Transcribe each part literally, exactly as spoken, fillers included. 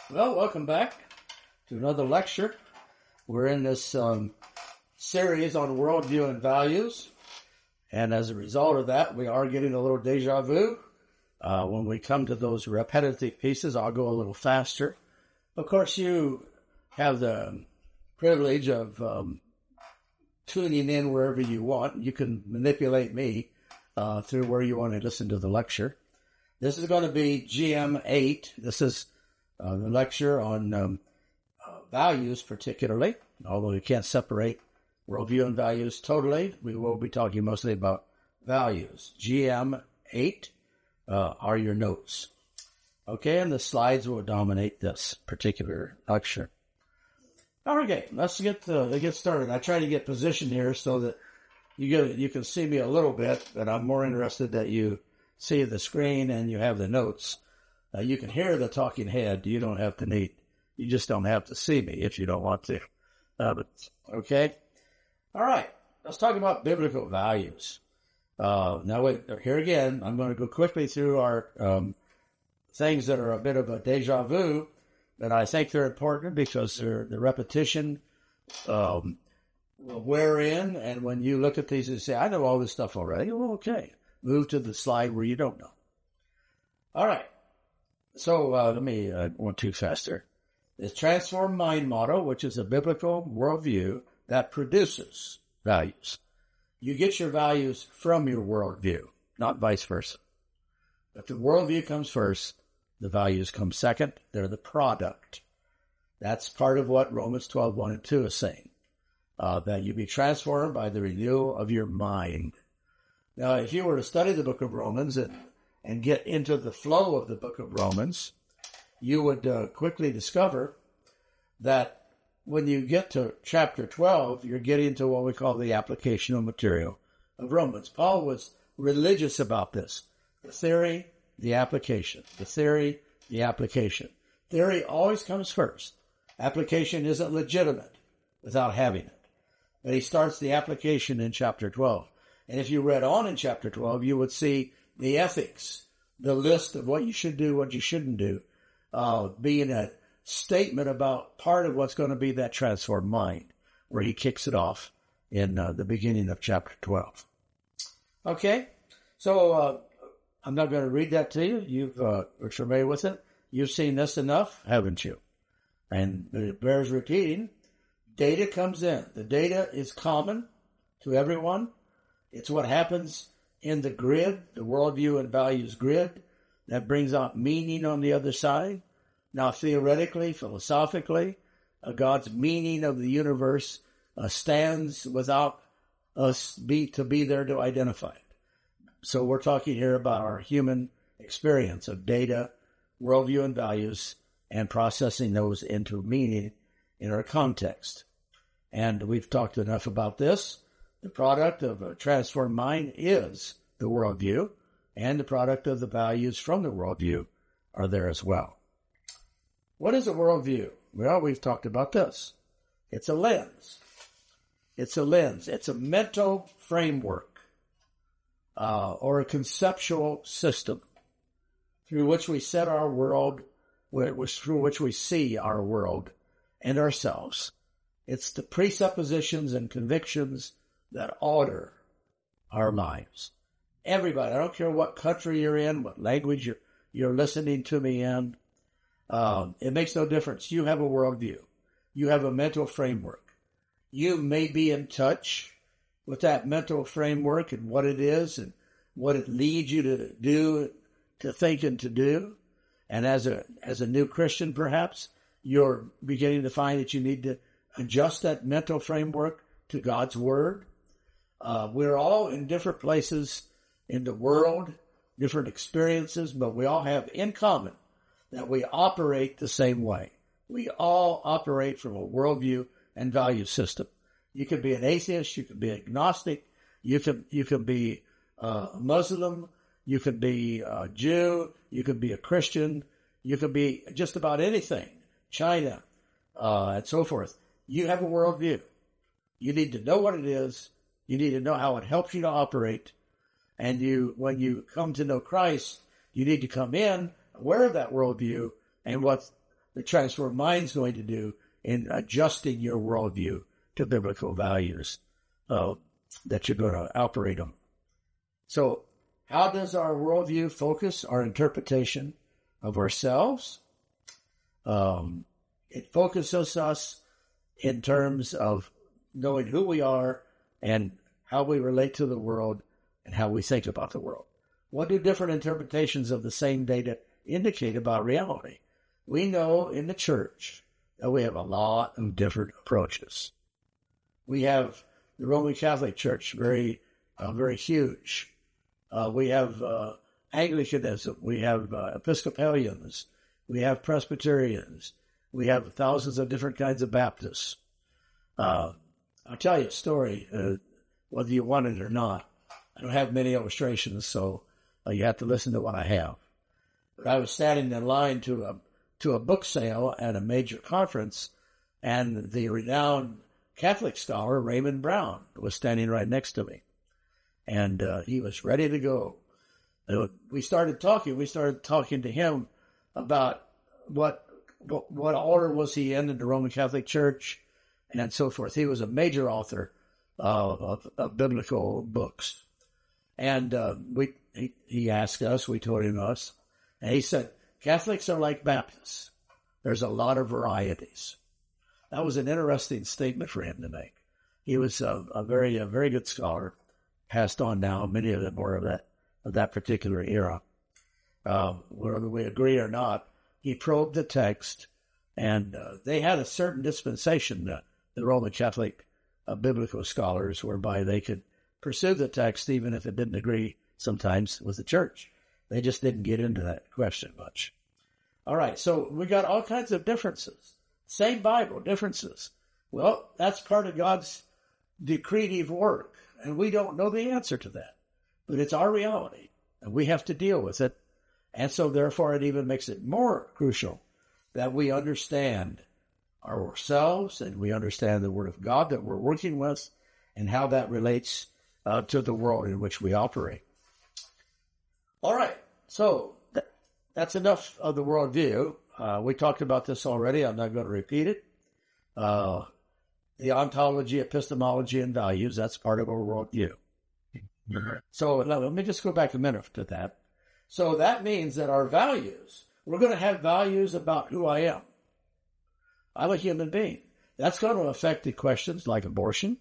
Well, welcome back to another lecture. We're in this um, series on worldview and values. And as a result of that, we are getting a little deja vu. Uh, when we come to those repetitive pieces, I'll go a little faster. Of course, you have the privilege of um, tuning in wherever you want. You can manipulate me uh, through where you want to listen to the lecture. This is going to be G M eight. This is uh, the lecture on um, uh, values particularly, although you can't separate worldview and values totally. We will be talking mostly about values. G M eight uh, are your notes. Okay, and the slides will dominate this particular lecture. Okay, let's get to, get started. I try to get positioned here so that you get you can see me a little bit, but I'm more interested that you see the screen and you have the notes. Uh, you can hear the talking head. You don't have to need. You just don't have to see me if you don't want to. Uh, but, okay. All right. Let's talk about biblical values. Uh, now, wait, here again, I'm going to go quickly through our um, things that are a bit of a deja vu, but I think they're important because they're the repetition um, will wear in. And when you look at these and say, I know all this stuff already, well, okay. Move to the slide where you don't know. All right. So uh, let me uh, go too faster. The Transformed Mind Model, which is a biblical worldview that produces values. You get your values from your worldview, not vice versa. If the worldview comes first, the values come second. They're the product. That's part of what Romans twelve, one and two is saying, uh, that you be transformed by the renewal of your mind. Now, if you were to study the book of Romans and, and get into the flow of the book of Romans, you would uh, quickly discover that when you get to chapter twelve, you're getting to what we call the applicational material of Romans. Paul was religious about this. The theory, the application. The theory, the application. Theory always comes first. Application isn't legitimate without having it. But he starts the application in chapter twelve. And if you read on in chapter twelve, you would see the ethics, the list of what you should do, what you shouldn't do, uh, being a statement about part of what's going to be that transformed mind, where he kicks it off in uh, the beginning of chapter twelve. Okay, so uh, I'm not going to read that to you. You've uh, are familiar with it. You've seen this enough, haven't you? And it bears repeating. Data comes in. The data is common to everyone. It's what happens in the grid, the worldview and values grid, that brings out meaning on the other side. Now, theoretically, philosophically, uh, God's meaning of the universe uh, stands without us be to be there to identify it. So we're talking here about our human experience of data, worldview, and values, and processing those into meaning in our context. And we've talked enough about this. The product of a transformed mind is the worldview, and the product of the values from the worldview are there as well. What is a worldview? Well, we've talked about this. It's a lens. It's a lens. It's a mental framework uh, or a conceptual system through which we set our world, through which we see our world and ourselves. It's the presuppositions and convictions that order our lives. Everybody, I don't care what country you're in, what language you're, you're listening to me in, uh, it makes no difference. You have a worldview. You have a mental framework. You may be in touch with that mental framework and what it is and what it leads you to do, to think and to do. And as a as a new Christian, perhaps, you're beginning to find that you need to adjust that mental framework to God's Word. Uh, we're all in different places in the world, different experiences, but we all have in common that we operate the same way. We all operate from a worldview and value system. You can be an atheist, you can be agnostic, you can you can be a Muslim, you can be a Jew, you can be a Christian, you can be just about anything, China, uh, and so forth. You have a worldview. You need to know what it is. You need to know how it helps you to operate. And you, when you come to know Christ, you need to come in aware of that worldview and what the Transformed Mind's going to do in adjusting your worldview to biblical values uh, that you're going to operate on. So how does our worldview focus our interpretation of ourselves? Um, it focuses us in terms of knowing who we are and how we relate to the world and how we think about the world. What do different interpretations of the same data indicate about reality? We know in the church that we have a lot of different approaches. We have the Roman Catholic Church, very, uh, very huge. Uh, we have uh, Anglicanism. We have uh, Episcopalians. We have Presbyterians. We have thousands of different kinds of Baptists. Uh, I'll tell you a story, uh, whether you want it or not. I don't have many illustrations, so uh, you have to listen to what I have. But I was standing in line to a to a book sale at a major conference, and the renowned Catholic scholar Raymond Brown was standing right next to me, and uh, he was ready to go. We started talking. We started talking to him about what what order was he in in the Roman Catholic Church, and so forth. He was a major author uh, of, of biblical books, and uh, we he, he asked us. We told him us, and he said, Catholics are like Baptists. There's a lot of varieties. That was an interesting statement for him to make. He was a, a very, a very good scholar, passed on now. Many of them were of that, of that particular era. Uh, whether we agree or not, he probed the text, and uh, they had a certain dispensation, uh, the Roman Catholic uh, biblical scholars, whereby they could pursue the text even if it didn't agree sometimes with the church. They just didn't get into that question much. All right, so we got all kinds of differences. Same Bible, differences. Well, that's part of God's decretive work, and we don't know the answer to that. But it's our reality, and we have to deal with it. And so, therefore, it even makes it more crucial that we understand ourselves and we understand the Word of God that we're working with and how that relates uh, to the world in which we operate. All right, so th- that's enough of the worldview. Uh, we talked about this already. I'm not going to repeat it. Uh, the ontology, epistemology, and values, that's part of our worldview. So let me just go back a minute to that. So that means that our values, we're going to have values about who I am. I'm a human being. That's going to affect the questions like abortion.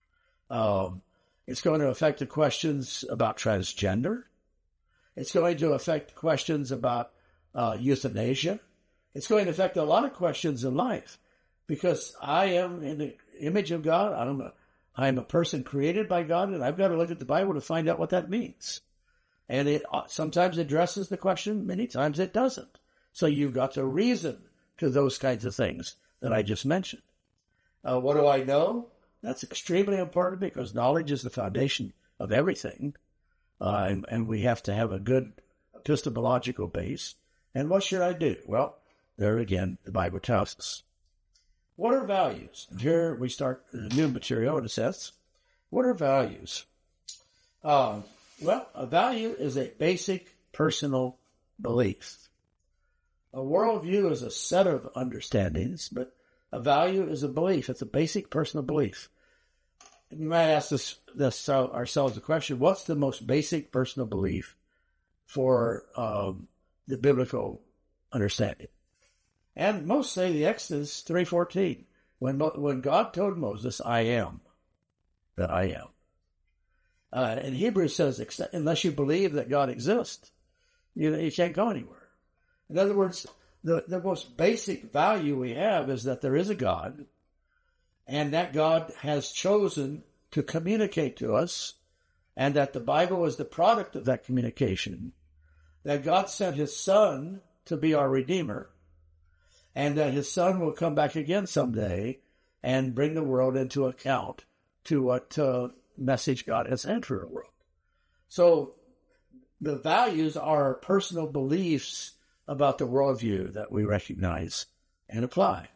Um, it's going to affect the questions about transgender. It's going to affect questions about uh, euthanasia. It's going to affect a lot of questions in life because I am in the image of God. I'm a, I'm a person created by God, and I've got to look at the Bible to find out what that means. And it sometimes addresses the question, many times it doesn't. So you've got to reason to those kinds of things that I just mentioned. Uh, what do I know? That's extremely important because knowledge is the foundation of everything. Uh, and, and we have to have a good epistemological base. And what should I do? Well, there again, the Bible tells us. What are values? And here we start the new material in a sense. What are values? Uh, well, a value is a basic personal belief. A worldview is a set of understandings, but a value is a belief. It's a basic personal belief. And we might ask this, this uh, ourselves the question, what's the most basic personal belief for um, the biblical understanding? And most say the Exodus three fourteen, when, when God told Moses, I am that I am. Uh, and Hebrews says, unless you believe that God exists, you, you can't go anywhere. In other words, the, the most basic value we have is that there is a God, and that God has chosen to communicate to us, and that the Bible is the product of that communication, that God sent his Son to be our Redeemer, and that his Son will come back again someday and bring the world into account to what uh, message God has sent for the world. So the values are personal beliefs about the worldview that we recognize and apply.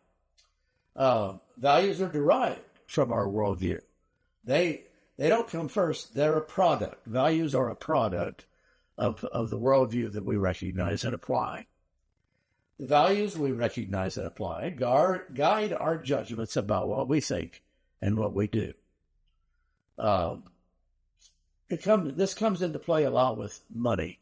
Uh, values are derived from our worldview. They they don't come first. They're a product. Values are a product of, of the worldview that we recognize and apply. The values we recognize and apply guard, guide our judgments about what we think and what we do. Um, it comes. This comes into play a lot with money.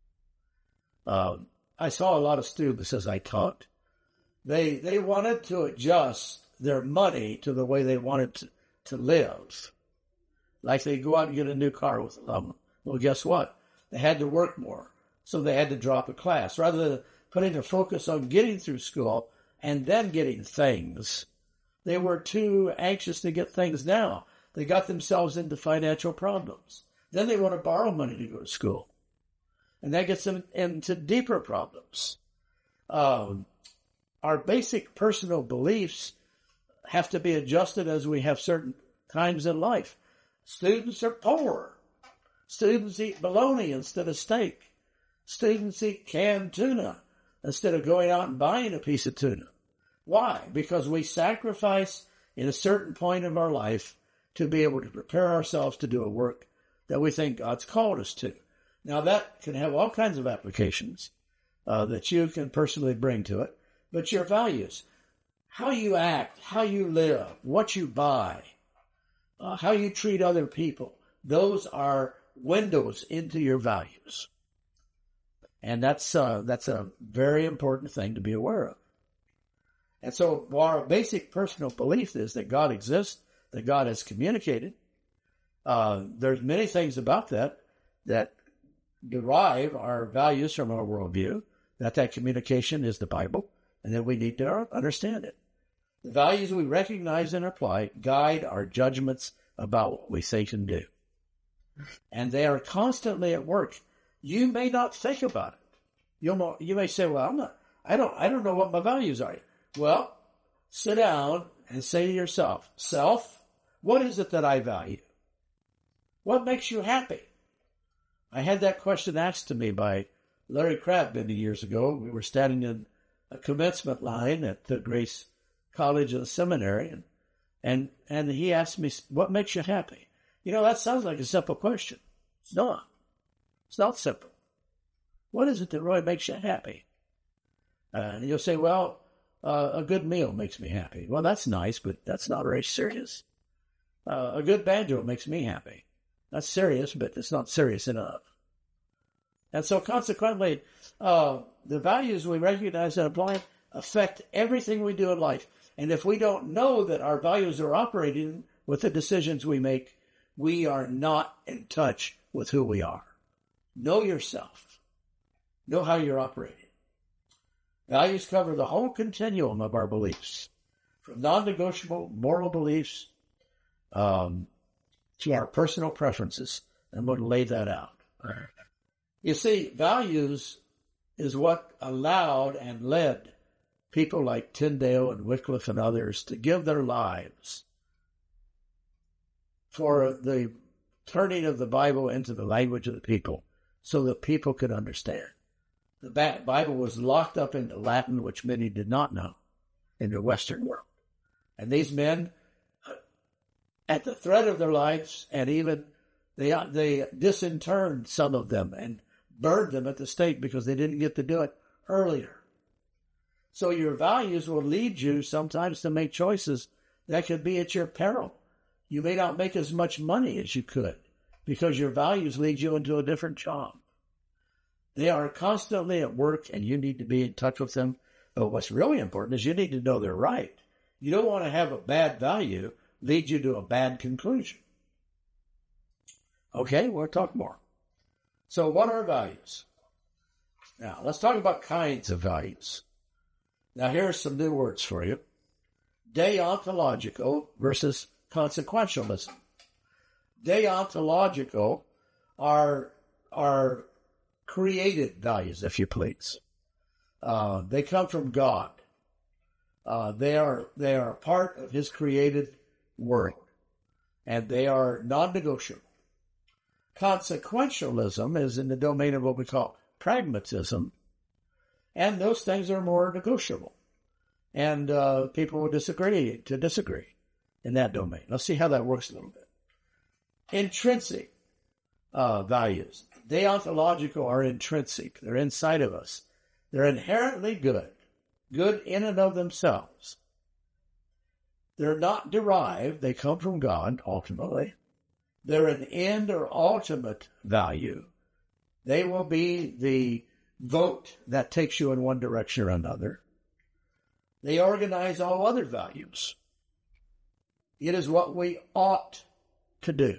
Uh, I saw a lot of students as I taught. They they wanted to adjust their money to the way they wanted to, to live. Like they go out and get a new car with them. Well, guess what? They had to work more, so they had to drop a class. Rather than putting their focus on getting through school and then getting things, they were too anxious to get things now. They got themselves into financial problems. Then they want to borrow money to go to school. And that gets them into deeper problems. Um, our basic personal beliefs have to be adjusted as we have certain times in life. Students are poor. Students eat bologna instead of steak. Students eat canned tuna instead of going out and buying a piece of tuna. Why? Because we sacrifice in a certain point of our life to be able to prepare ourselves to do a work that we think God's called us to. Now, that can have all kinds of applications uh, that you can personally bring to it, but your values, how you act, how you live, what you buy, uh, how you treat other people, those are windows into your values. And that's uh, that's a very important thing to be aware of. And so while our basic personal belief is that God exists, that God has communicated, uh, there's many things about that that derive our values from our worldview, that that communication is the Bible, and that we need to understand it. The values we recognize and apply guide our judgments about what we think and do. And they are constantly at work. You may not think about it. You'll, you may say, well, I'm not, I don't, I don't know what my values are. Well, sit down and say to yourself, self, what is it that I value? What makes you happy? I had that question asked to me by Larry Crabb many years ago. We were standing in a commencement line at the Grace College of the Seminary, and, and, and he asked me, what makes you happy? You know, that sounds like a simple question. It's not. It's not simple. What is it that really makes you happy? Uh, and you'll say, well, uh, a good meal makes me happy. Well, that's nice, but that's not very serious. Uh, a good banjo makes me happy. That's serious, but it's not serious enough. And so consequently, uh, the values we recognize and apply affect everything we do in life. And if we don't know that our values are operating with the decisions we make, we are not in touch with who we are. Know yourself. Know how you're operating. Values cover the whole continuum of our beliefs, from non-negotiable moral beliefs um, to our personal preferences. I'm going to lay that out. You see, values is what allowed and led people like Tyndale and Wycliffe and others to give their lives for the turning of the Bible into the language of the people so that people could understand. The Bible was locked up into Latin, which many did not know, in the Western world. And these men, at the threat of their lives, and even they they disinterred some of them and burned them at the stake because they didn't get to do it earlier. So your values will lead you sometimes to make choices that could be at your peril. You may not make as much money as you could because your values lead you into a different job. They are constantly at work, and you need to be in touch with them. But what's really important is you need to know they're right. You don't want to have a bad value lead you to a bad conclusion. Okay, we'll talk more. So what are values? Now, let's talk about kinds of values. Now, here are some new words for you. Deontological versus consequentialism. Deontological are, are created values, if you please. Uh, they come from God. Uh, they are they are part of His created world, and they are non-negotiable. Consequentialism is in the domain of what we call pragmatism, and those things are more negotiable. And uh, people will disagree to disagree in that domain. Let's see how that works a little bit. Intrinsic uh, values. Deontological are intrinsic. They're inside of us. They're inherently good. good in and of themselves. They're not derived. They come from God, ultimately. They're an end or ultimate value. They will be the vote that takes you in one direction or another. They organize all other values. It is what we ought to do.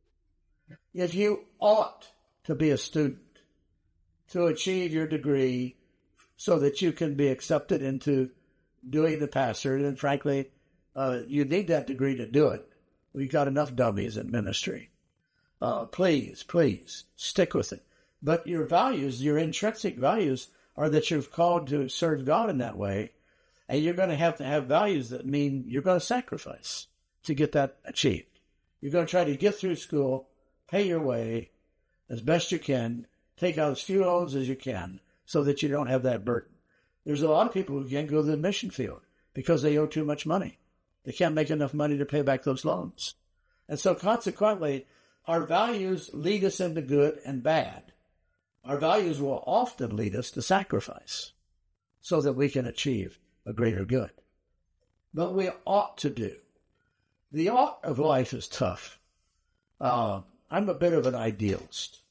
If you ought to be a student, to achieve your degree so that you can be accepted into doing the pastorate, and frankly, uh, you need that degree to do it. We've got enough dummies in ministry. Uh, please, please, stick with it. But your values, your intrinsic values, are that you're called to serve God in that way, and you're going to have to have values that mean you're going to sacrifice to get that achieved. You're going to try to get through school, pay your way as best you can, take out as few loans as you can so that you don't have that burden. There's a lot of people who can't go to the mission field because they owe too much money. They can't make enough money to pay back those loans. And so consequently, our values lead us into good and bad. Our values will often lead us to sacrifice so that we can achieve a greater good. But we ought to do. The ought of life is tough. Uh, I'm a bit of an idealist.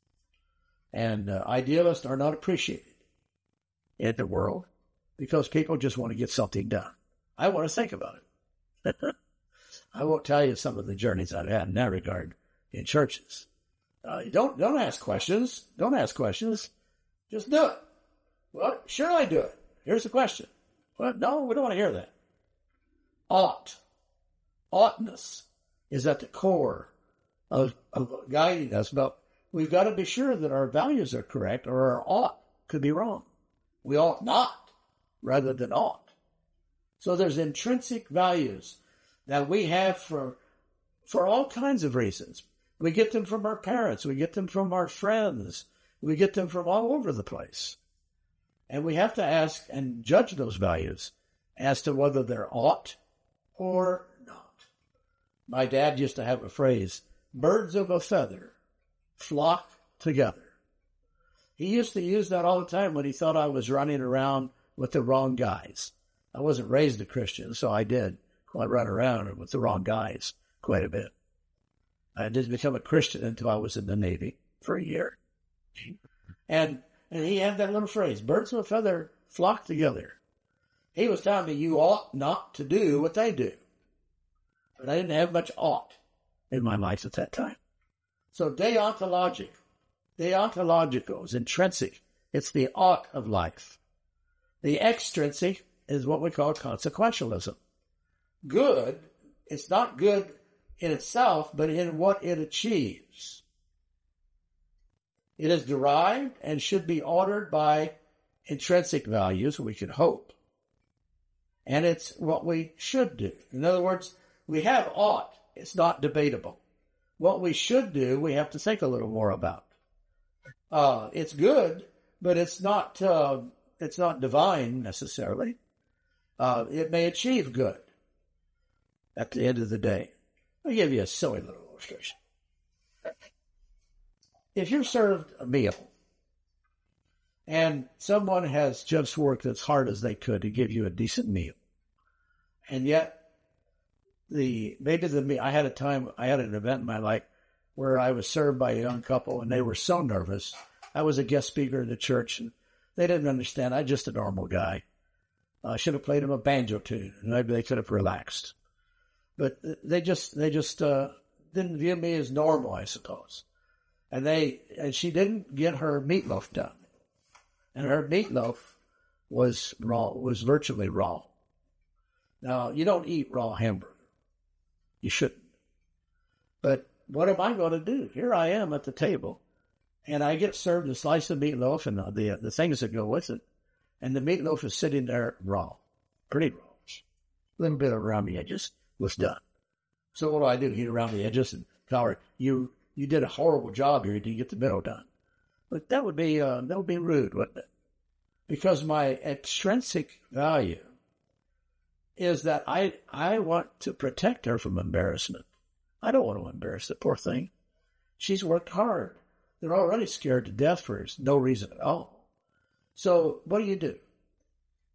And uh, idealists are not appreciated in the world because people just want to get something done. I want to think about it. I won't tell you some of the journeys I've had in that regard in churches. Uh, don't don't ask questions. Don't ask questions. Just do it. Well, sure I do it. Here's the question. Well, no, we don't want to hear that. Ought. Oughtness is at the core of, of guiding us, but we've got to be sure that our values are correct or our ought could be wrong. We ought not rather than ought. So there's intrinsic values that we have for for all kinds of reasons. We get them from our parents. We get them from our friends. We get them from all over the place. And we have to ask and judge those values as to whether they're ought or not. My dad used to have a phrase, birds of a feather flock together. He used to use that all the time when he thought I was running around with the wrong guys. I wasn't raised a Christian, so I did quite run around with the wrong guys quite a bit. I didn't become a Christian until I was in the Navy for a year. And and he had that little phrase, birds of a feather flock together. He was telling me you ought not to do what they do. But I didn't have much ought in my life at that time. So deontologic, deontological is intrinsic. It's the ought of life. The extrinsic is what we call consequentialism. Good, it's not good in itself, but in what it achieves. It is derived and should be ordered by intrinsic values, we can hope. And it's what we should do. In other words, we have ought. It's not debatable. What we should do, we have to think a little more about. Uh, it's good, but it's not, uh, it's not divine necessarily. Uh, it may achieve good at the end of the day. I'll give you a silly little illustration. If you're served a meal and someone has just worked as hard as they could to give you a decent meal, and yet the maybe the meal, I had a time, I had an event in my life where I was served by a young couple and they were so nervous. I was a guest speaker in the church and they didn't understand. I'm just a normal guy. I should have played them a banjo tune and maybe they could have relaxed. But they just, they just, uh, didn't view me as normal, I suppose. And they, and she didn't get her meatloaf done. And her meatloaf was raw, was virtually raw. Now, you don't eat raw hamburger. You shouldn't. But what am I going to do? Here I am at the table, and I get served a slice of meatloaf and the, the things that go with it. And the meatloaf is sitting there raw, pretty raw. A little bit around the edges was done. So what do I do? Heat around the edges and tell her, you, you did a horrible job here. You didn't get the middle done. But that would be, uh, that would be rude, wouldn't it? Because my extrinsic value is that I, I want to protect her from embarrassment. I don't want to embarrass the poor thing. She's worked hard. They're already scared to death for no reason at all. So what do you do?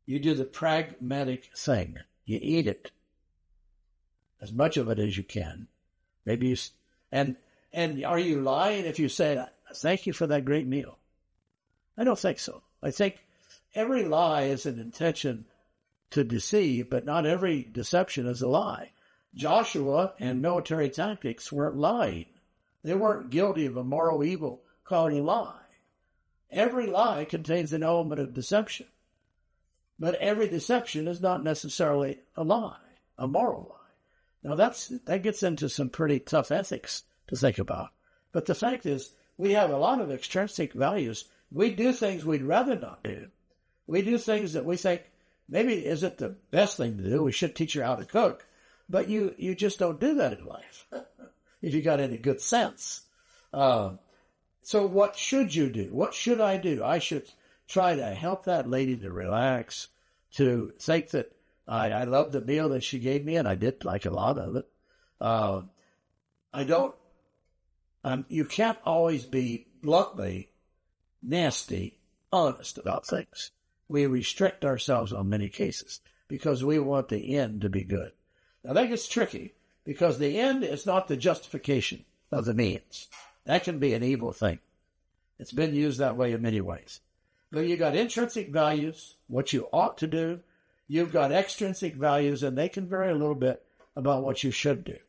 You do the pragmatic thing. You eat it, as much of it as you can. Maybe you, and and are you lying if you say, thank you for that great meal? I don't think so. I think every lie is an intention to deceive, but not every deception is a lie. Joshua and military tactics weren't lying. They weren't guilty of a moral evil called a lie. Every lie contains an element of deception. But every deception is not necessarily a lie, a moral lie. Now that's that gets into some pretty tough ethics to think about. But the fact is, we have a lot of extrinsic values. We do things we'd rather not do. We do things that we think maybe isn't the best thing to do. We should teach her how to cook. But you, you just don't do that in life if you got any good sense. Uh, so what should you do? What should I do? I should try to help that lady to relax, to think that I, I love the meal that she gave me, and I did like a lot of it. Uh, I don't, um, you can't always be bluntly nasty, honest about things. We restrict ourselves on many cases because we want the end to be good. Now that gets tricky because the end is not the justification of the means. That can be an evil thing. It's been used that way in many ways. But you got intrinsic values, what you ought to do. You've got extrinsic values, and they can vary a little bit about what you should do.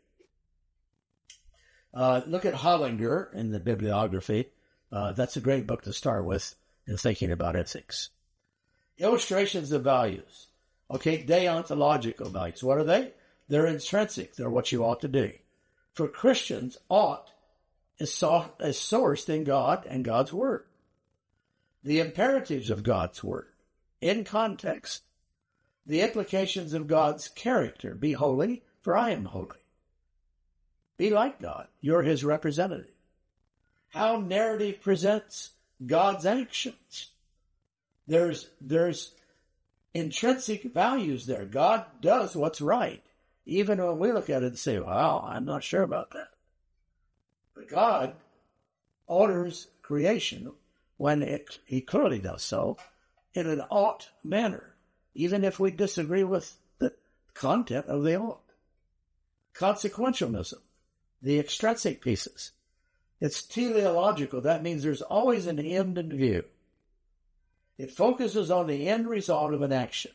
Uh, look at Hollinger in the bibliography. Uh, that's a great book to start with in thinking about ethics. Illustrations of values. Okay, deontological values. What are they? They're intrinsic. They're what you ought to do. For Christians, ought is, so, is sourced in God and God's Word. The imperatives of God's Word, in context. The implications of God's character. Be holy, for I am holy. Be like God. You're His representative. How narrative presents God's actions. There's, there's intrinsic values there. God does what's right. Even when we look at it and say, well, I'm not sure about that. But God orders creation when it, He clearly does so in an ought manner, even if we disagree with the content of the ought. Consequentialism, the extrinsic pieces. It's teleological. That means there's always an end in view. It focuses on the end result of an action.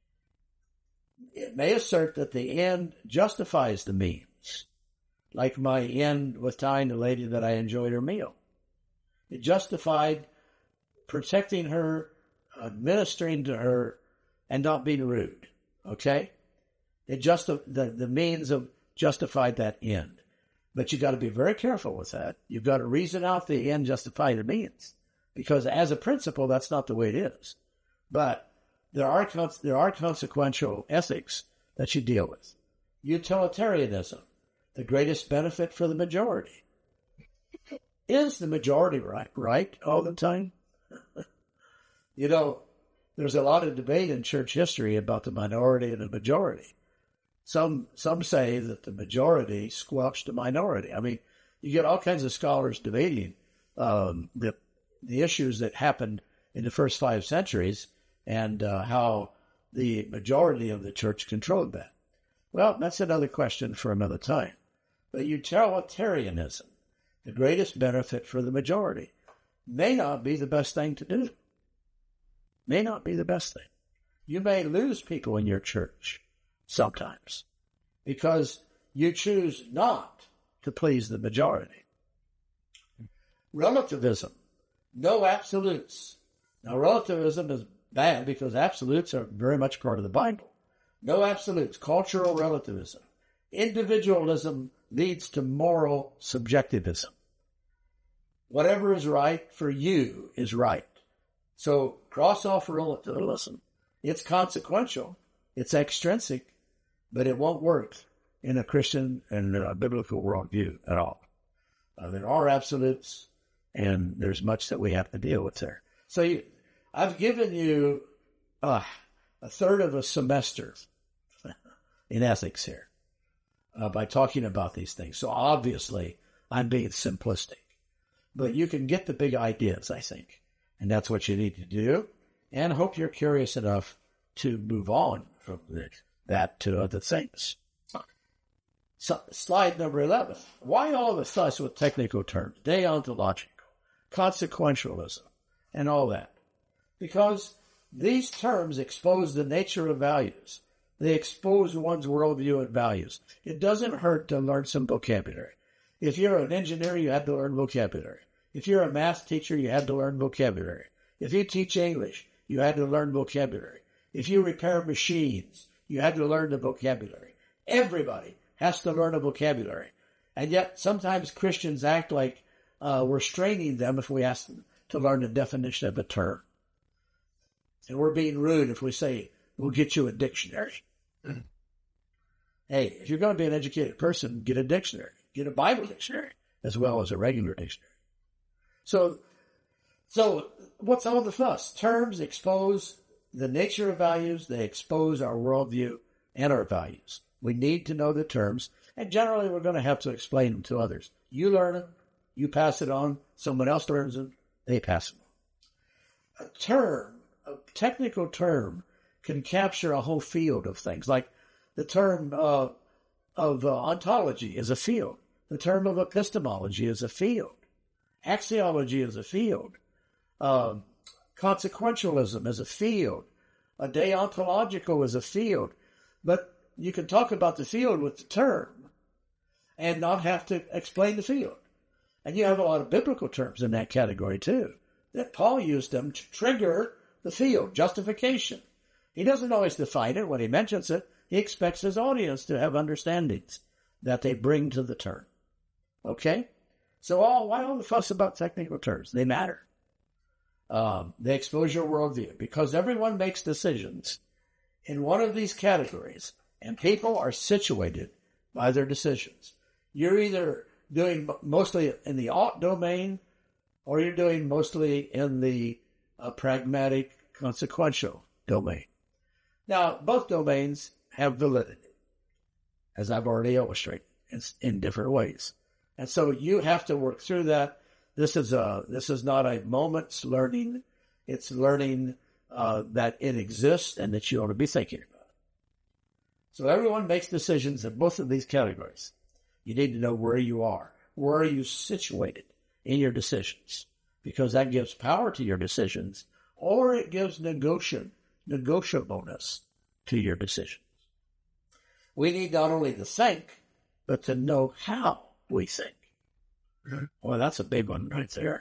It may assert that the end justifies the means, like my end with telling the lady that I enjoyed her meal. It justified protecting her, administering to her, and not being rude. Okay? It just the, the means of justified that end. But you got to be very careful with that. You've got to reason out the end justify the means. Because as a principle, that's not the way it is. But there are there are consequential ethics that you deal with. Utilitarianism, the greatest benefit for the majority. Is the majority right, right all the time? You know, there's a lot of debate in church history about the minority and the majority. Some some say that the majority squelched the minority. I mean, you get all kinds of scholars debating um, the the issues that happened in the first five centuries and uh, how the majority of the church controlled that. Well, that's another question for another time. But utilitarianism, the greatest benefit for the majority, may not be the best thing to do. May not be the best thing. You may lose people in your church sometimes because you choose not to please the majority. Relativism, no absolutes. Now, relativism is bad because absolutes are very much part of the Bible. No absolutes, cultural relativism. Individualism leads to moral subjectivism. Whatever is right for you is right. So cross off relativism. It's consequential. It's extrinsic, but it won't work in a Christian and a biblical worldview at all. Uh, there are absolutes, and there's much that we have to deal with there. So you, I've given you uh, a third of a semester in ethics here uh, by talking about these things. So obviously, I'm being simplistic. But you can get the big ideas, I think. And that's what you need to do. And I hope you're curious enough to move on from that to other things. So, slide number eleven. Why all the fuss with technical terms, deontological, consequentialism, and all that? Because these terms expose the nature of values. They expose one's worldview and values. It doesn't hurt to learn some vocabulary. If you're an engineer, you have to learn vocabulary. If you're a math teacher, you have to learn vocabulary. If you teach English, you had to learn vocabulary. If you repair machines, you had to learn the vocabulary. Everybody has to learn a vocabulary. And yet sometimes Christians act like uh, we're straining them if we ask them to learn the definition of a term. And we're being rude if we say, we'll get you a dictionary. Mm-hmm. Hey, if you're going to be an educated person, get a dictionary. Get a Bible dictionary as well as a regular dictionary. So, so what's all the fuss? Terms expose the nature of values. They expose our worldview and our values. We need to know the terms, and generally we're going to have to explain them to others. You learn them, you pass it on, someone else learns them, they pass them on. A term, a technical term, can capture a whole field of things, like the term uh, of uh, ontology is a field. The term of epistemology is a field. Axiology is a field. Uh, consequentialism is a field. A deontological is a field. But you can talk about the field with the term and not have to explain the field. And you have a lot of biblical terms in that category too, that Paul used them to trigger the field, justification. He doesn't always define it when he mentions it. He expects his audience to have understandings that they bring to the term. Okay? So all, why all the fuss about technical terms? They matter. Um, they expose your worldview because everyone makes decisions in one of these categories, and people are situated by their decisions. You're either doing mostly in the ought domain, or you're doing mostly in the uh, pragmatic, consequential domain. Now, both domains have validity, as I've already illustrated, in, in different ways. And so you have to work through that. This is a this is not a moment's learning. It's learning uh, that it exists and that you ought to be thinking about it. So everyone makes decisions in both of these categories. You need to know where you are. Where are you situated in your decisions? Because that gives power to your decisions, or it gives negotiation, negotiableness to your decisions. We need not only to think, but to know how we think. Well, that's a big one right there.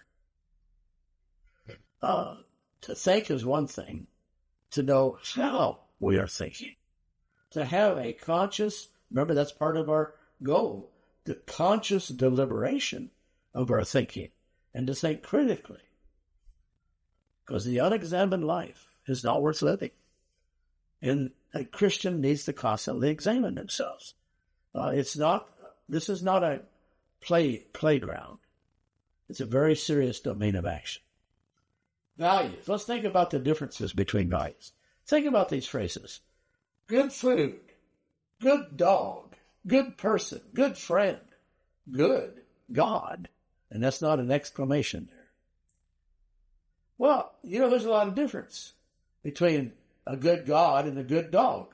Uh, to think is one thing. To know how we are thinking. To have a conscious, remember that's part of our goal, the conscious deliberation of our thinking, and to think critically. Because the unexamined life is not worth living. And a Christian needs to constantly examine themselves. Uh, it's not, this is not a play playground. It's a very serious domain of action. Values. Let's think about the differences between values. Think about these phrases. Good food, good dog, good person, good friend, good God. And that's not an exclamation there. Well, you know, there's a lot of difference between a good God and a good dog.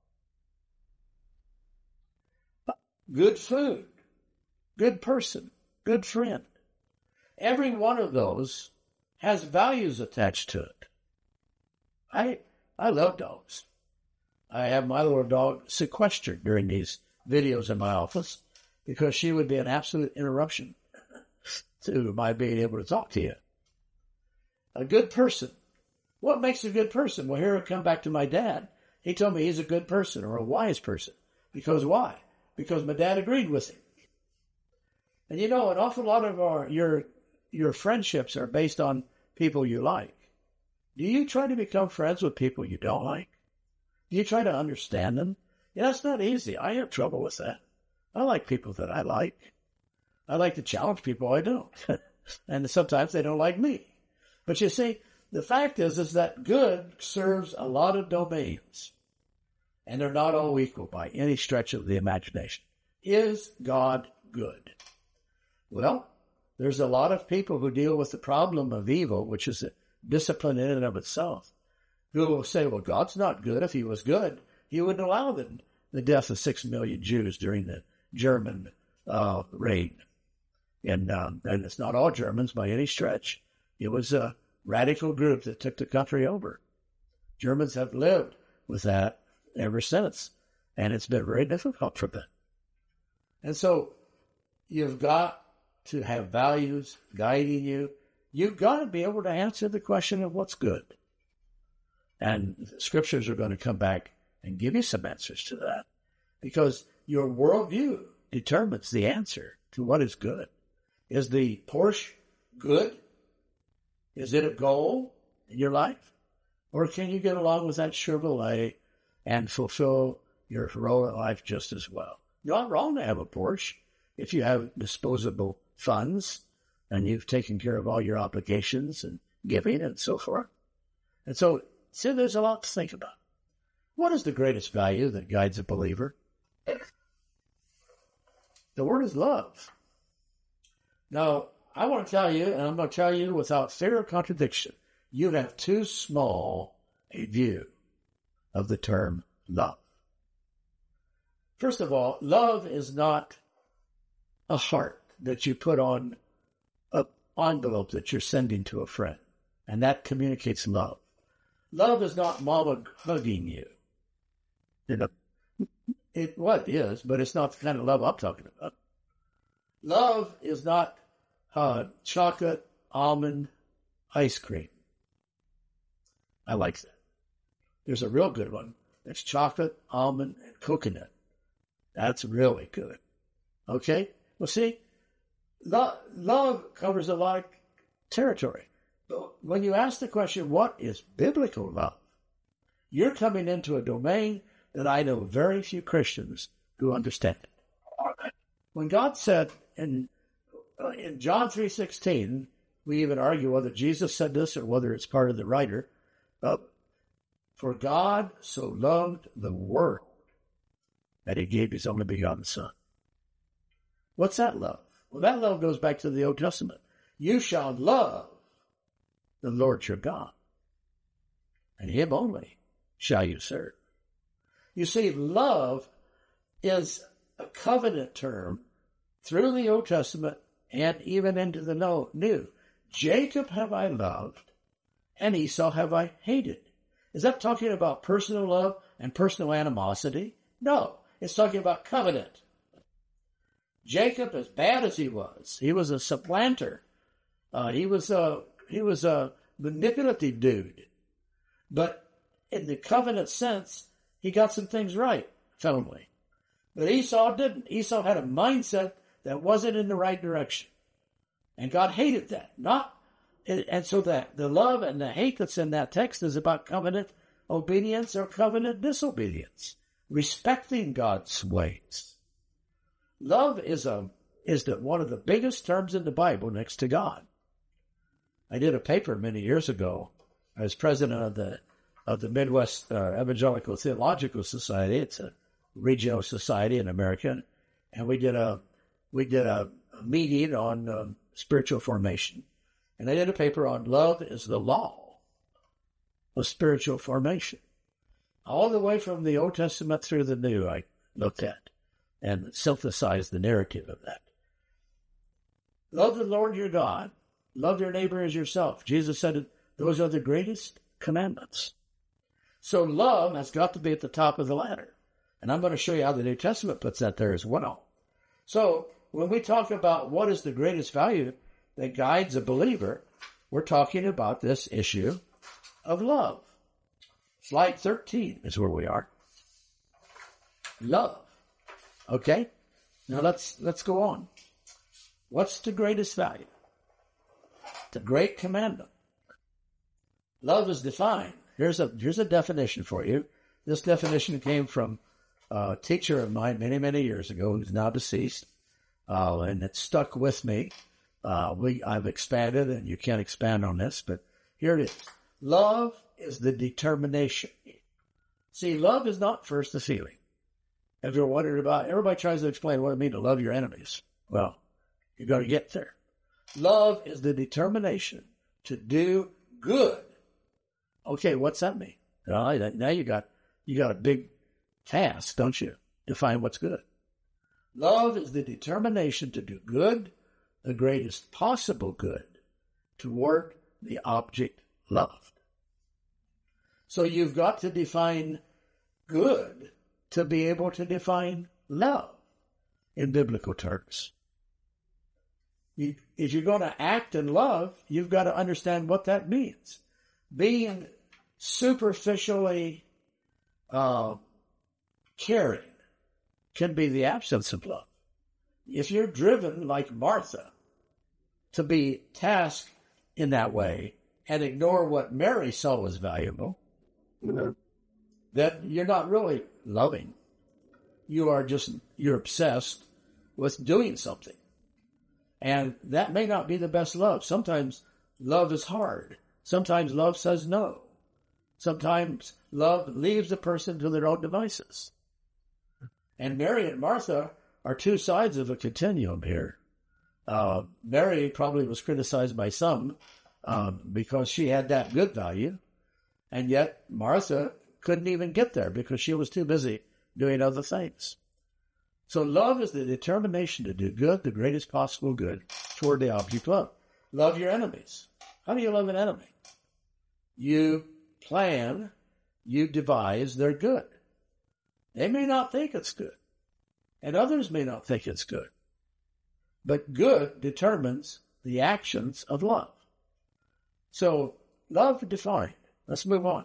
Good food, good person, good friend. Every one of those has values attached to it. I I love dogs. I have my little dog sequestered during these videos in my office because she would be an absolute interruption to my being able to talk to you. A good person. What makes a good person? Well, here I come back to my dad. He told me he's a good person or a wise person. Because why? Because my dad agreed with him. And you know, an awful lot of our your your friendships are based on people you like. Do you try to become friends with people you don't like? Do you try to understand them? Yeah, that's not easy. I have trouble with that. I like people that I like. I like to challenge people I don't. And sometimes they don't like me. But you see, the fact is, is that good serves a lot of domains. And they're not all equal by any stretch of the imagination. Is God good? Well, there's a lot of people who deal with the problem of evil, which is a discipline in and of itself. who will say, well, God's not good. If he was good, he wouldn't allow the, the death of six million Jews during the German uh, reign. And, um, and it's not all Germans by any stretch. It was a radical group that took the country over. Germans have lived with that ever since, and it's been very difficult for them. And so you've got to have values guiding you. You've got to be able to answer the question of what's good. And the scriptures are going to come back and give you some answers to that, because your worldview determines the answer to what is good. Is the Porsche good? Is it a goal in your life? Or can you get along with that Chevrolet and fulfill your role in life just as well? You're not wrong to have a Porsche if you have disposable funds and you've taken care of all your obligations and giving and so forth. And so, see, there's a lot to think about. What is the greatest value that guides a believer? The word is love. Now, I want to tell you, and I'm going to tell you without fear of contradiction, you have too small a view of the term love. First of all, love is not a heart that you put on an envelope that you're sending to a friend, and that communicates love. Love is not mama hugging you. You know, it what is, but it's not the kind of love I'm talking about. Love is not uh, chocolate almond ice cream. I like that. There's a real good one. It's chocolate, almond, and coconut. That's really good. Okay? Well, see, lo- love covers a lot of territory. But when you ask the question, what is biblical love? You're coming into a domain that I know very few Christians who understand it. When God said in, uh, in John three sixteen, we even argue whether Jesus said this or whether it's part of the writer, uh, for God so loved the world that he gave his only begotten Son. What's that love? Well, that love goes back to the Old Testament. You shall love the Lord your God, and him only shall you serve. You see, love is a covenant term through the Old Testament and even into the New. Jacob have I loved, and Esau have I hated. Is that talking about personal love and personal animosity? No, it's talking about covenant. Jacob, as bad as he was, he was a supplanter. Uh, he was a he was a manipulative dude. But in the covenant sense, he got some things right, finally. But Esau didn't. Esau had a mindset that wasn't in the right direction. And God hated that. Not, and so that the love and the hate that's in that text is about covenant obedience or covenant disobedience. Respecting God's ways. Love is a is the, one of the biggest terms in the Bible next to God. I did a paper many years ago. I was president of the of the Midwest uh, Evangelical Theological Society. It's a regional society in America, and we did a we did a, a meeting on um, spiritual formation, and I did a paper on love is the law of spiritual formation, all the way from the Old Testament through the New. I looked at and synthesized the narrative of that. Love the Lord your God. Love your neighbor as yourself. Jesus said those are the greatest commandments. So love has got to be at the top of the ladder. And I'm going to show you how the New Testament puts that there as well. So when we talk about what is the greatest value that guides a believer, we're talking about this issue of love. Slide thirteen is where we are. Love. Okay? Now let's let's go on. What's the greatest value? The great commandment. Love is defined. Here's a here's a definition for you. This definition came from a teacher of mine many, many years ago who's now deceased, uh, and it stuck with me. Uh, we I've expanded, and you can't expand on this, but here it is. Love is the determination. See, love is not first a feeling. If you're wondering about, everybody tries to explain what it means to love your enemies. Well, you got to get there. Love is the determination to do good. Okay, what's that mean? All right, now you got you got a big task, don't you? Define what's good. Love is the determination to do good, the greatest possible good, toward the object loved. So you've got to define good to be able to define love in biblical terms. You, if you're going to act in love, you've got to understand what that means. Being superficially uh, caring can be the absence of love. If you're driven like Martha to be tasked in that way and ignore what Mary saw as valuable, mm-hmm. then you're not really loving. You are just, you're obsessed with doing something. And that may not be the best love. Sometimes love is hard. Sometimes love says no. Sometimes love leaves the person to their own devices. And Mary and Martha are two sides of a continuum here. Uh, Mary probably was criticized by some um, because she had that good value, and yet Martha couldn't even get there because she was too busy doing other things. So love is the determination to do good, the greatest possible good, toward the object loved. Love your enemies. How do you love an enemy? You plan, you devise their good. They may not think it's good, and others may not think it's good. But good determines the actions of love. So, love defined. Let's move on.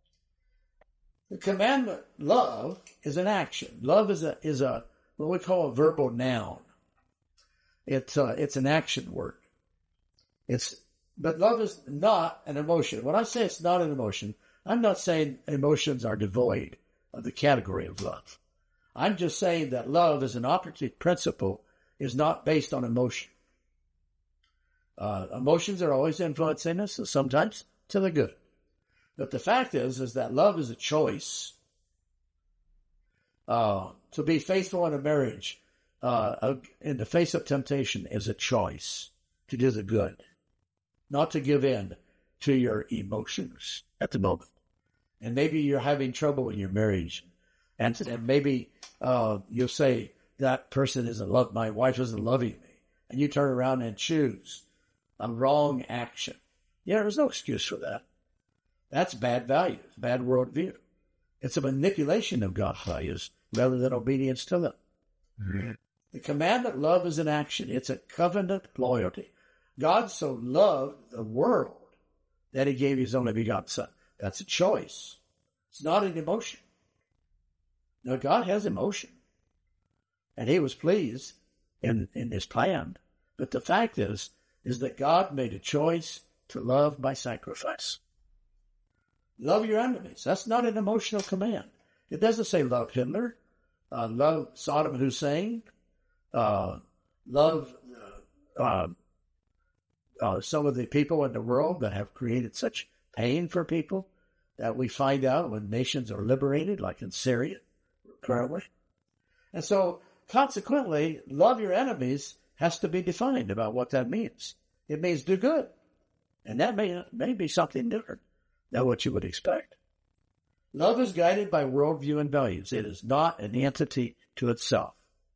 The commandment, love, is an action. Love is a is a what we call a verbal noun. It's uh, it's an action word. It's but love is not an emotion. When I say it's not an emotion, I'm not saying emotions are devoid of the category of love. I'm just saying that love as an operative principle is not based on emotion. Uh, emotions are always influencing us, sometimes to the good. But the fact is, is that love is a choice. Uh, to be faithful in a marriage, uh, in the face of temptation, is a choice to do the good, not to give in to your emotions at the moment. And maybe you're having trouble in your marriage, and, and maybe uh, you'll say, that person isn't love, my wife isn't loving me. And you turn around and choose a wrong action. Yeah, there's no excuse for that. That's bad values, bad worldview. It's a manipulation of God's values rather than obedience to them. Mm-hmm. The commandment, love, is an action. It's a covenant loyalty. God so loved the world that he gave his only begotten Son. That's a choice. It's not an emotion. No, God has emotion. And he was pleased in, in his plan. But the fact is, is that God made a choice to love by sacrifice. Love your enemies. That's not an emotional command. It doesn't say love Hitler, uh, love Saddam Hussein, uh, love uh, uh, uh, some of the people in the world that have created such pain for people that we find out when nations are liberated, like in Syria currently. And so, consequently, love your enemies has to be defined about what that means. It means do good. And that may, may be something different than what you would expect. Love is guided by worldview and values. It is not an entity to itself.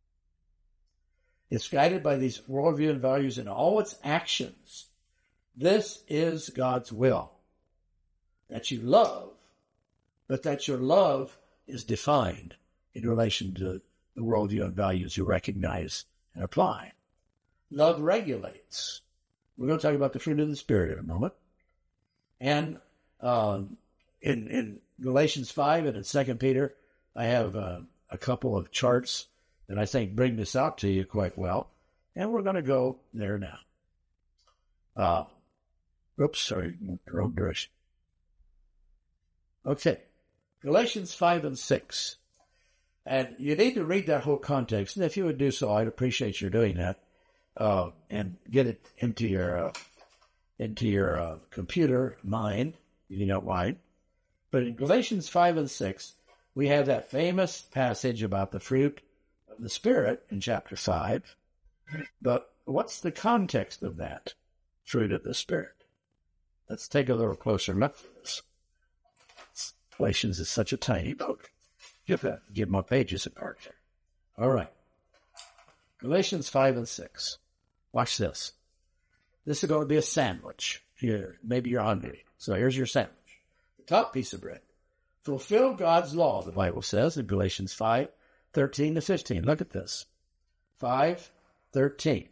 It's guided by these worldview and values in all its actions. This is God's will. That you love, but that your love is defined in relation to the worldview and values you recognize and apply. Love regulates. We're going to talk about the fruit of the Spirit in a moment. And uh, in, in Galatians five and in Second Peter, I have uh, a couple of charts that I think bring this out to you quite well. And we're going to go there now. Uh, oops, sorry, wrong direction. Okay, Galatians five and six. And you need to read that whole context. And if you would do so, I'd appreciate your doing that. Uh, and get it into your, uh, into your, uh, computer mind, if you don't mind. But in Galatians five and six, we have that famous passage about the fruit of the Spirit in chapter five. But what's the context of that fruit of the Spirit? Let's take a little closer look at this. Galatians is such a tiny book. Give, that, give my pages apart there. All right. Galatians five and six. Watch this. This is going to be a sandwich. Here, maybe you're hungry. So here's your sandwich. The top piece of bread. Fulfill God's law, the Bible says in Galatians five, thirteen to fifteen. Look at this. five, thirteen.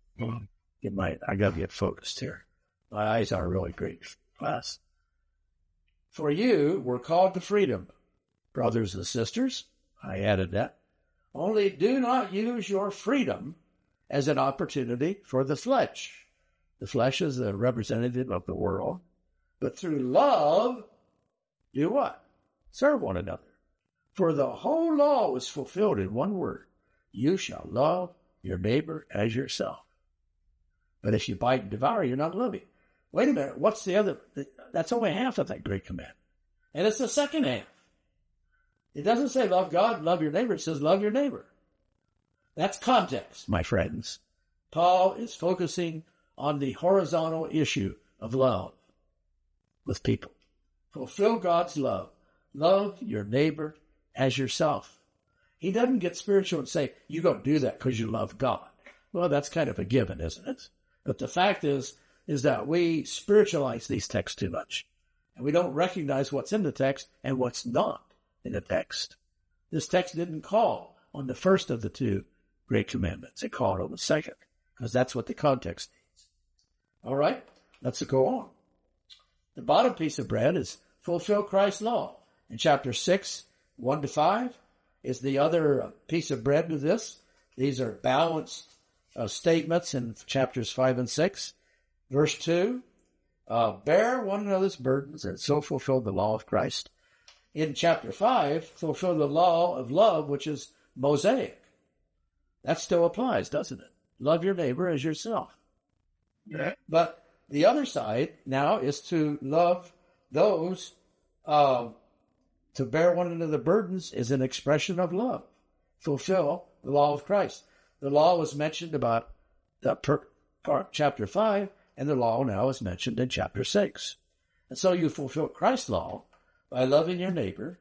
Get my, I got to get focused here. My eyes are really great. Class. For you were called to freedom, brothers and sisters. I added that. Only do not use your freedom as an opportunity for the flesh. The flesh is a representative of the world. But through love, do what? Serve one another. For the whole law was fulfilled in one word. You shall love your neighbor as yourself. But if you bite and devour, you're not loving. Wait a minute, what's the other? That's only half of that great command. And it's the second half. It doesn't say love God, love your neighbor. It says love your neighbor. That's context, my friends. Paul is focusing on the horizontal issue of love with people. Fulfill God's love. Love your neighbor as yourself. He doesn't get spiritual and say, you go do that because you love God. Well, that's kind of a given, isn't it? But the fact is, is that we spiritualize these texts too much. And we don't recognize what's in the text and what's not in the text. This text didn't call on the first of the two great commandments. It called on the second, because that's what the context needs. All right, let's go on. The bottom piece of bread is fulfill Christ's law. In chapter six, one to five, is the other piece of bread to this. These are balanced uh, statements in chapters five and six. Verse two, uh, bear one another's burdens and so fulfill the law of Christ. In chapter five, fulfill the law of love, which is Mosaic. That still applies, doesn't it? Love your neighbor as yourself. Yeah. But the other side now is to love those, uh, to bear one another's burdens is an expression of love. Fulfill the law of Christ. The law was mentioned about the per, part, chapter five, and the law now is mentioned in chapter six. And so you fulfill Christ's law by loving your neighbor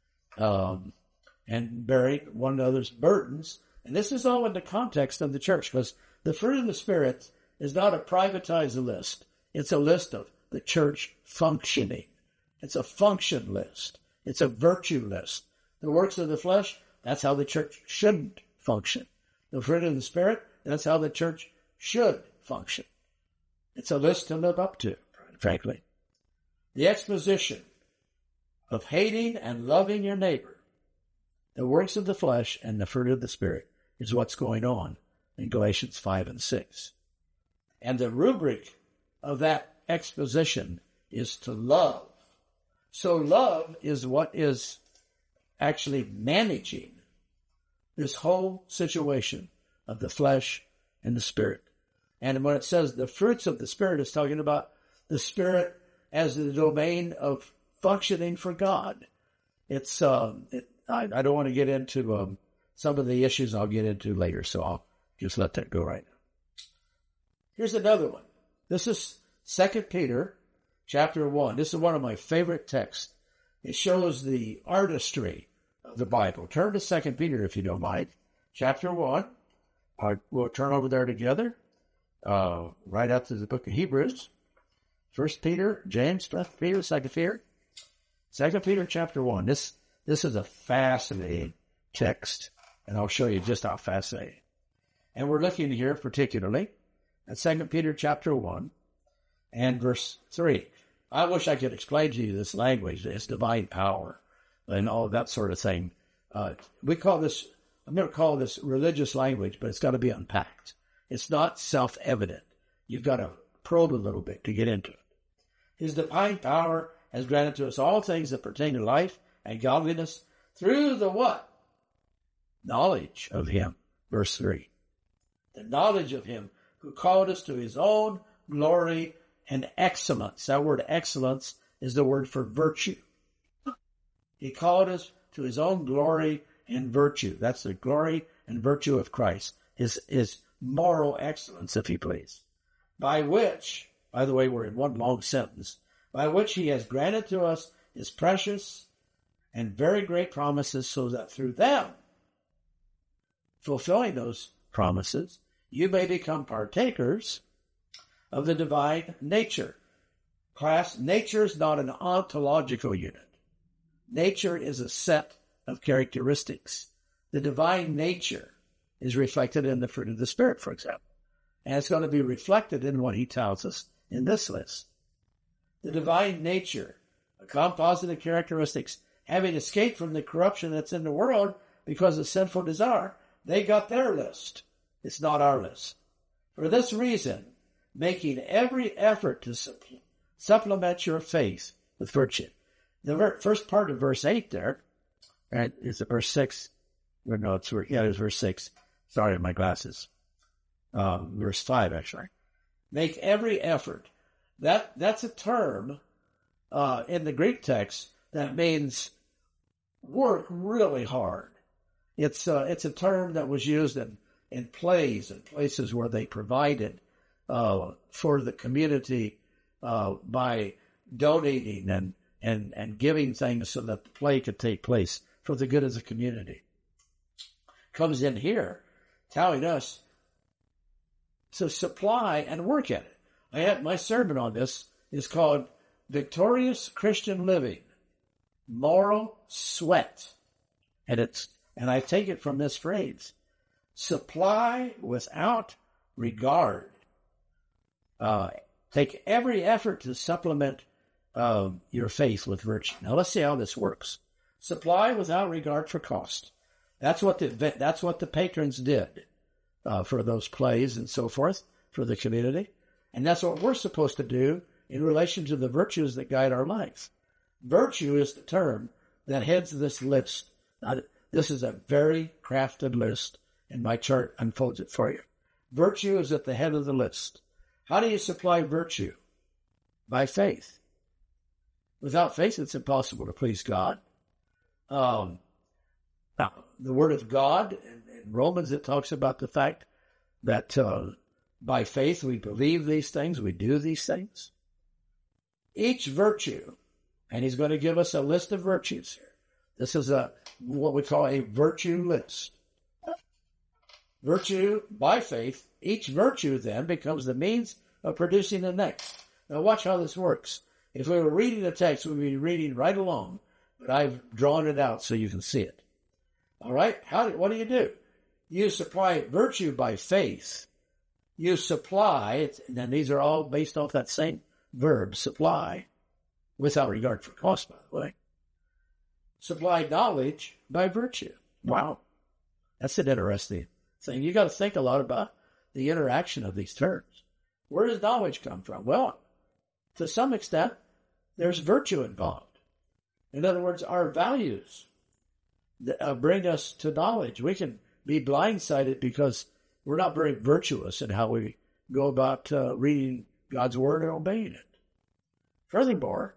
um, and bearing one another's burdens. And this is all in the context of the church, because the fruit of the Spirit is not a privatized list. It's a list of the church functioning. It's a function list. It's a virtue list. The works of the flesh, that's how the church shouldn't function. The fruit of the Spirit, that's how the church should function. It's a list to live up to, frankly. The exposition of hating and loving your neighbor, the works of the flesh and the fruit of the Spirit, is what's going on in Galatians five and six. And the rubric of that exposition is to love. So love is what is actually managing this whole situation of the flesh and the Spirit. And when it says the fruits of the Spirit, it's talking about the Spirit as the domain of functioning for God. It's um, it, I, I don't want to get into um, some of the issues I'll get into later, so I'll just let that go right now. Here's another one. This is Second Peter chapter one. This is one of my favorite texts. It shows the artistry of the Bible. Turn to Second Peter, if you don't mind. Chapter one. Uh, we'll turn over there together. Uh, right after the book of Hebrews. First Peter, James, First Peter, Second Peter. Second Peter chapter one. This this is a fascinating text, and I'll show you just how fascinating. And we're looking here particularly at Second Peter chapter one and verse three. I wish I could explain to you this language, this divine power, and all that sort of thing. Uh, we call this, I'm going to call this religious language, but it's got to be unpacked. It's not self-evident. You've got to probe a little bit to get into it. His divine power has granted to us all things that pertain to life and godliness through the what? Knowledge of him. Verse three. The knowledge of him who called us to his own glory and excellence. That word excellence is the word for virtue. He called us to his own glory and virtue. That's the glory and virtue of Christ. His, his moral excellence, if you please. By which, by the way, we're in one long sentence, by which he has granted to us his precious and very great promises, so that through them, fulfilling those promises, you may become partakers of the divine nature. Class, nature is not an ontological unit. Nature is a set of characteristics. The divine nature is reflected in the fruit of the Spirit, for example. And it's going to be reflected in what he tells us in this list. The divine nature, a composite of characteristics, having escaped from the corruption that's in the world because of sinful desire, they got their list. It's not our list. For this reason, making every effort to suppl- supplement your faith with virtue. The ver- first part of verse eight there, right, is it verse six? Or no, it's, yeah, it's verse six. Sorry, my glasses. Um, verse five, actually. Make every effort. That That's a term uh, in the Greek text that means work really hard. It's uh, it's a term that was used in, in plays and places where they provided uh, for the community uh, by donating and, and, and giving things so that the play could take place for the good of the community. Comes in here telling us to supply and work at it. I had my sermon on this is called Victorious Christian Living, Moral Sweat. And it's and I take it from this phrase, supply without regard. Uh, take every effort to supplement uh, your faith with virtue. Now let's see how this works. Supply without regard for cost. That's what the that's what the patrons did uh, for those plays and so forth for the community, and that's what we're supposed to do in relation to the virtues that guide our life. Virtue is the term that heads this list. Now, this is a very crafted list, and my chart unfolds it for you. Virtue is at the head of the list. How do you supply virtue? By faith. Without faith, it's impossible to please God. Um, now, the Word of God, in, in Romans, it talks about the fact that uh, by faith we believe these things, we do these things. Each virtue, and he's going to give us a list of virtues here. This is a what we call a virtue list. Virtue by faith, each virtue then becomes the means of producing the next. Now watch how this works. If we were reading the text, we'd be reading right along, but I've drawn it out so you can see it. All right? How? What do you do? You supply virtue by faith. You supply, and these are all based off that same verb, supply, without regard for cost, by the way. Supply knowledge by virtue. Wow. That's an interesting thing. You got to think a lot about the interaction of these terms. Where does knowledge come from? Well, to some extent, there's virtue involved. In other words, our values that, uh, bring us to knowledge. We can be blindsided because we're not very virtuous in how we go about uh, reading God's Word and obeying it. Furthermore,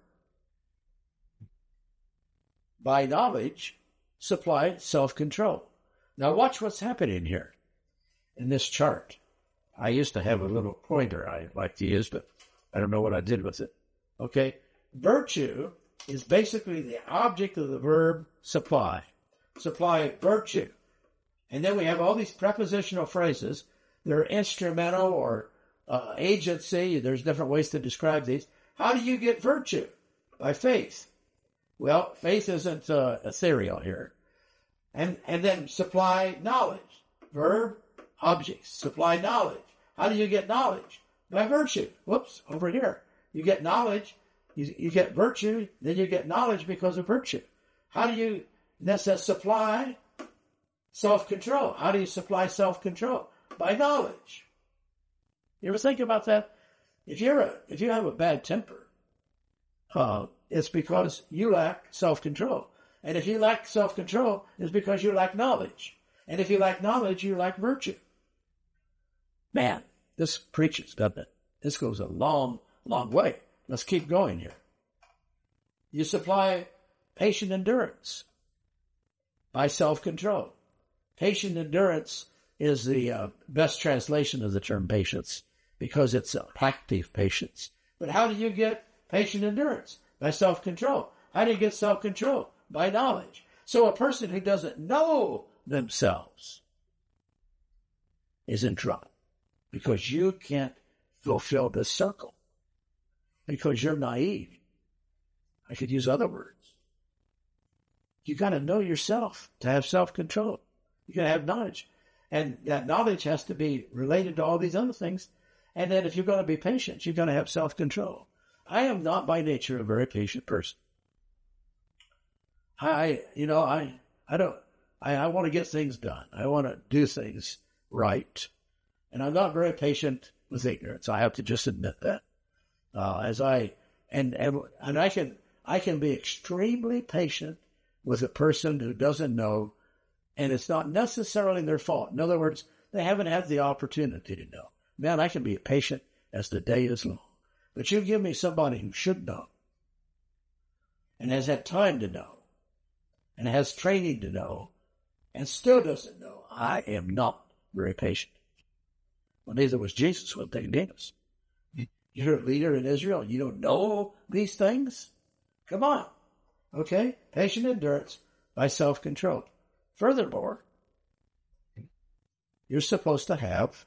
by knowledge, supply self-control. Now watch what's happening here in this chart. I used to have a little pointer I like to use, but I don't know what I did with it. Okay, virtue is basically the object of the verb supply. Supply virtue. And then we have all these prepositional phrases. They're instrumental or uh, agency. There's different ways to describe these. How do you get virtue? By faith. Well, faith isn't uh, ethereal here. And and then supply knowledge. Verb, object. Supply knowledge. How do you get knowledge? By virtue. Whoops, over here. You get knowledge, you, you get virtue, then you get knowledge because of virtue. How do you, that says supply self-control. How do you supply self-control? By knowledge. You ever think about that? If you're a, if you have a bad temper, uh, it's because you lack self-control. And if you lack self-control, it's because you lack knowledge. And if you lack knowledge, you lack virtue. Man, this preaches, doesn't it? This goes a long, long way. Let's keep going here. You supply patient endurance by self-control. Patient endurance is the uh, best translation of the term patience because it's uh, active patience. But how do you get patient endurance? By self-control. How do you get self-control? By knowledge. So a person who doesn't know themselves is in trouble because you can't fulfill this circle because you're naive. I could use other words. You got to know yourself to have self-control. You got to have knowledge. And that knowledge has to be related to all these other things. And then if you're going to be patient, you're going to have self-control. I am not by nature a very patient person. I, you know, I, I don't, I, I want to get things done. I want to do things right. And I'm not very patient with ignorance. I have to just admit that. Uh, as I, and, and, and I can, I can be extremely patient with a person who doesn't know, and it's not necessarily their fault. In other words, they haven't had the opportunity to know. Man, I can be patient as the day is long. But you give me somebody who should know, and has had time to know, and has training to know, and still doesn't know, I am not very patient. Well, neither was Jesus when they gave us. You're a leader in Israel. You don't know these things? Come on. Okay? Patient endurance by self-control. Furthermore, you're supposed to have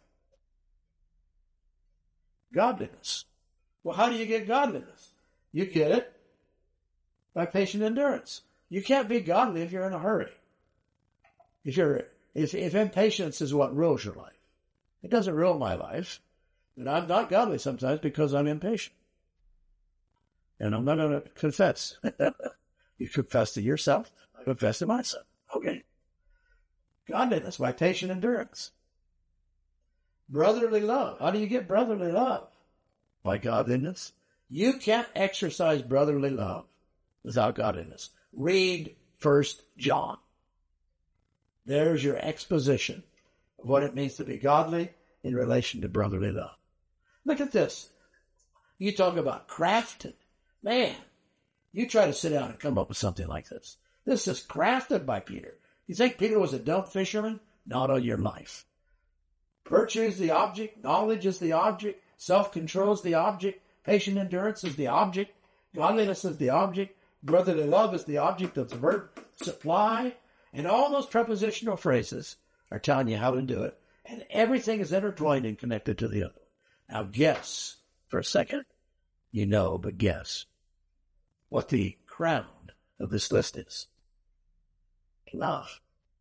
godliness. Well, how do you get godliness? You get it by patient endurance. You can't be godly if you're in a hurry. If you're, if, if impatience is what rules your life. It doesn't rule my life. And I'm not godly sometimes because I'm impatient. And I'm not going to confess. You confess to yourself. I confess to myself. Okay. Godliness by patient endurance. Brotherly love. How do you get brotherly love? By godliness. You can't exercise brotherly love without godliness. Read First John. There's your exposition of what it means to be godly in relation to brotherly love. Look at this. You talk about crafted. Man, you try to sit down and come up with something like this. This is crafted by Peter. You think Peter was a dumb fisherman? Not on your life. Virtue is the object. Knowledge is the object. Self-control is the object. Patient endurance is the object. Godliness is the object. Brotherly love is the object of the verb supply. And all those prepositional phrases are telling you how to do it. And everything is intertwined and connected to the other. Now guess for a second. You know, but guess what the crown of this list is. Love.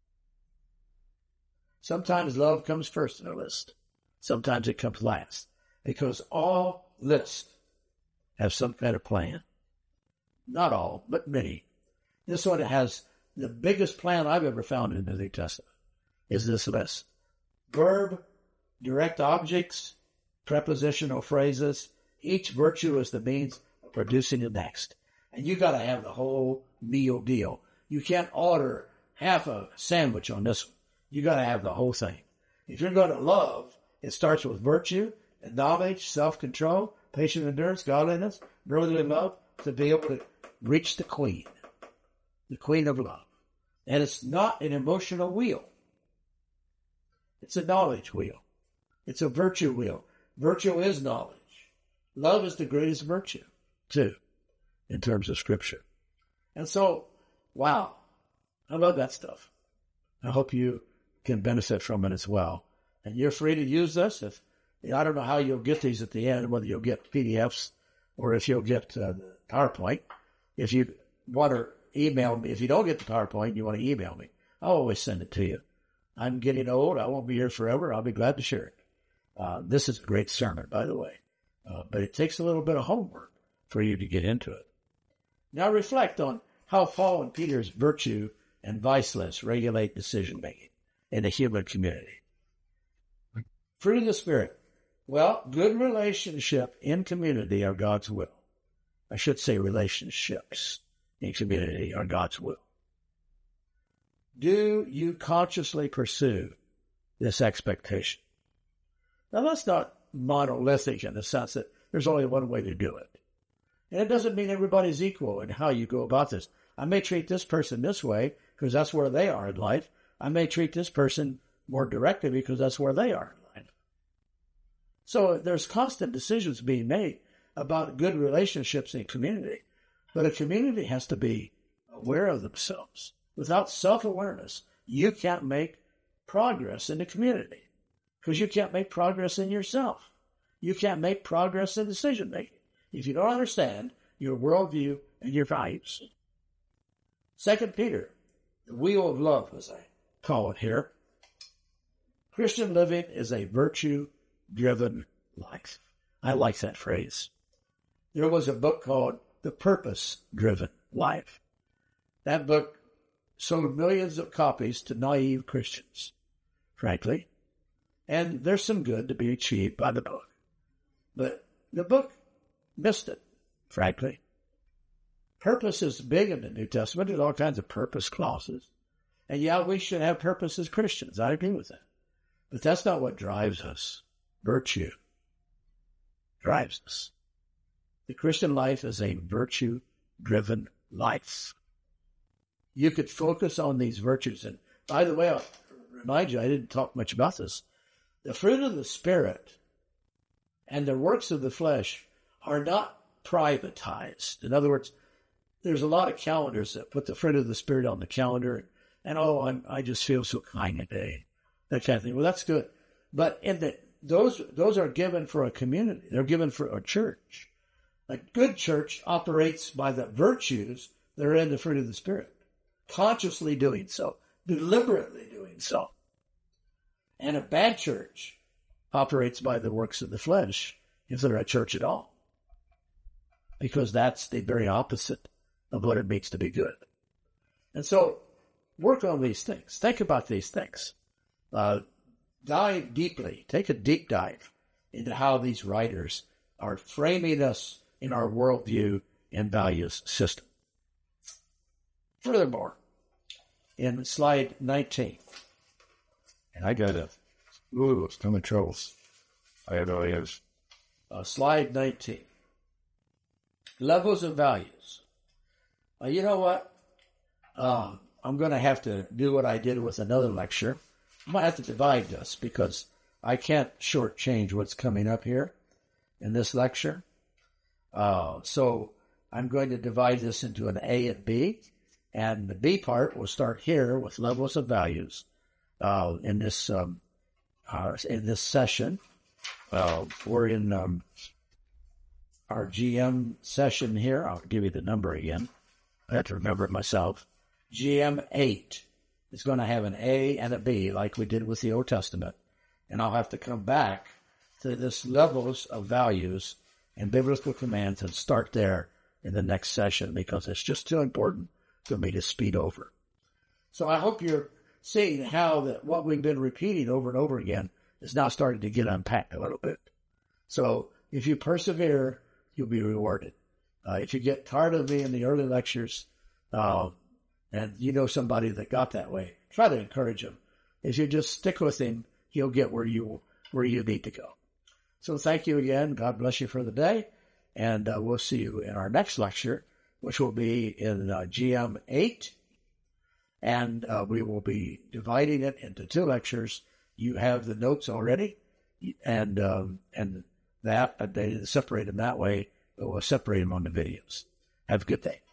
Sometimes love comes first in a list. Sometimes it comes last. Because all lists have some kind of plan. Not all, but many. This one has the biggest plan I've ever found in the New Testament is this list. Verb, direct objects, prepositional phrases. Each virtue is the means of producing the next. And you got to have the whole meal deal. You can't order half a sandwich on this one. You got to have the whole thing. If you're going to love, it starts with virtue and knowledge, self-control, patient endurance, godliness, brotherly love, to be able to reach the queen, the queen of love. And it's not an emotional wheel. It's a knowledge wheel. It's a virtue wheel. Virtue is knowledge. Love is the greatest virtue, too, in terms of Scripture. And so, wow, I love that stuff. I hope you can benefit from it as well. And you're free to use this. If I don't know how you'll get these at the end, whether you'll get P D Fs or if you'll get uh, the PowerPoint. If you want to email me, if you don't get the PowerPoint, you want to email me, I'll always send it to you. I'm getting old. I won't be here forever. I'll be glad to share it. Uh, this is a great sermon, by the way. Uh, but it takes a little bit of homework for you to get into it. Now reflect on how Paul and Peter's virtue and vice lists regulate decision-making in the human community. Fruit of the Spirit. Well, good relationship in community are God's will. I should say relationships in community are God's will. Do you consciously pursue this expectation? Now, that's not monolithic in the sense that there's only one way to do it. And it doesn't mean everybody's equal in how you go about this. I may treat this person this way because that's where they are in life. I may treat this person more directly because that's where they are in life. So there's constant decisions being made about good relationships in community. But a community has to be aware of themselves. Without self-awareness, you can't make progress in the community because you can't make progress in yourself. You can't make progress in decision-making if you don't understand your worldview and your values. Second Peter, the wheel of love, as I call it here. Christian living is a virtue-driven life. I like that phrase. There was a book called The Purpose-Driven Life. That book sold millions of copies to naive Christians, frankly. And there's some good to be achieved by the book. But the book missed it, frankly. Purpose is big in the New Testament. There's all kinds of purpose clauses. And yeah, we should have purpose as Christians. I agree with that. But that's not what drives us. Virtue drives us. The Christian life is a virtue-driven life. You could focus on these virtues. And by the way, I'll remind you, I didn't talk much about this. The fruit of the Spirit and the works of the flesh are not privatized. In other words, there's a lot of calendars that put the fruit of the Spirit on the calendar. And, oh, I'm, I just feel so kind today. That kind of thing. Well, that's good. But in the, those, those are given for a community. They're given for a church. A good church operates by the virtues that are in the fruit of the Spirit. Consciously doing so. Deliberately doing so. And a bad church operates by the works of the flesh, if they're a church at all. Because that's the very opposite of what it means to be good. And so, work on these things. Think about these things. Uh, dive deeply. Take a deep dive into how these writers are framing us in our worldview and values system. Furthermore, in slide nineteen, and I got a, ooh, it's coming troubles. I know it is. Uh, slide nineteen. Levels of values. Uh, you know what? Uh, I'm going to have to do what I did with another lecture. I'm going to have to divide this because I can't shortchange what's coming up here in this lecture. Uh, so I'm going to divide this into an A and B. And the B part will start here with levels of values uh, in this um, uh, in this session. Uh, we're in um, our G M session here. I'll give you the number again. I have to remember it myself. G M eight is going to have an A and a B like we did with the Old Testament. And I'll have to come back to this levels of values and biblical commands and start there in the next session because it's just too important for me to speed over. So I hope you're seeing how that what we've been repeating over and over again is now starting to get unpacked a little bit. So if you persevere, you'll be rewarded. Uh, if you get tired of me in the early lectures, uh, and you know somebody that got that way, try to encourage him. If you just stick with him, he'll get where you where you need to go. So thank you again. God bless you for the day. And uh, we'll see you in our next lecture, which will be in uh, G M eight. And uh, we will be dividing it into two lectures. You have the notes already. And um, and that, uh, they separate them that way, but we'll separate them on the videos. Have a good day.